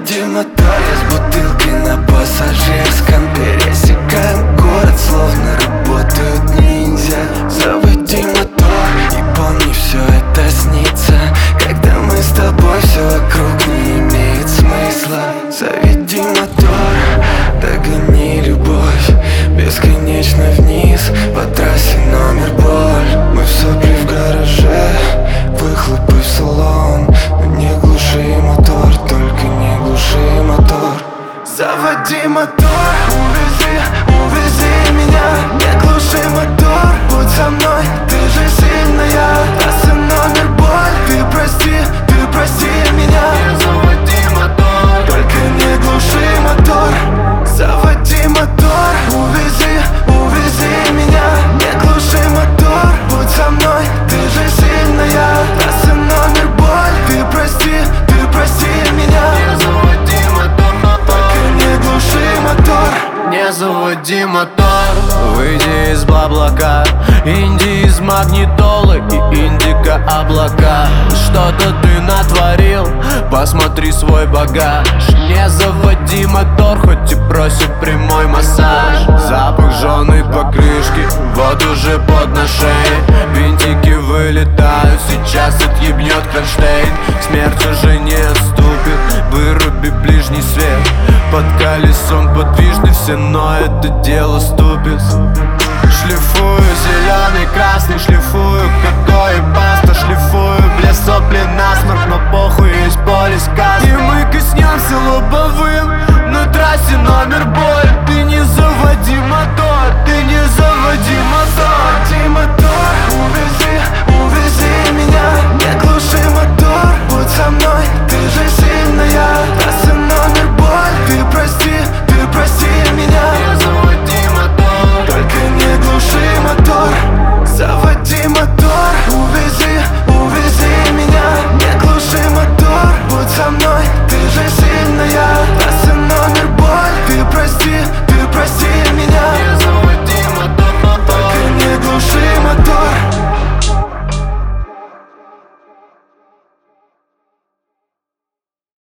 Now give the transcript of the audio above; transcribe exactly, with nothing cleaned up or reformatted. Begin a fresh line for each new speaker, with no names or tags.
Заводи мотор, я с бутылки на пассажирском. Пересекаем город, словно работают ниндзя. Заводи мотор и помни, все это снится, когда мы с тобой, все вокруг не имеет смысла. Заведи мотор, догони любовь бесконечно вниз по трассе номер боль. Мы в сопли в гараже, выхлопы в салон. Но не глуши мотор, только не глуши мотор. Заводи мотор, увези, увези меня. Не глуши мотор, будь со мной, ты же сильная. Трасса номер боль, ты прости, ты прости меня. Не заводи мотор, только не глуши мотор. Заводи мотор, увези, увези меня. Не глуши мотор, будь со мной, ты же сильная. Трасса номер боль, ты прости, ты прости меня. Не заводи мотор, только не глуши мотор.
Не заводи мотор, выйди из бла-блака. Инди из магнитолы и индика облака. Что-то ты натворил, посмотри свой багаж. Не заводи мотор, хоть и просит прямой массаж. Запах жженой покрышки, вот уже под на шее. Винтики вылетают, сейчас отъебнет кронштейн. Смерть уже не отступит, выруби ближний свет. Под колесом подвижны все, но это дело ступит.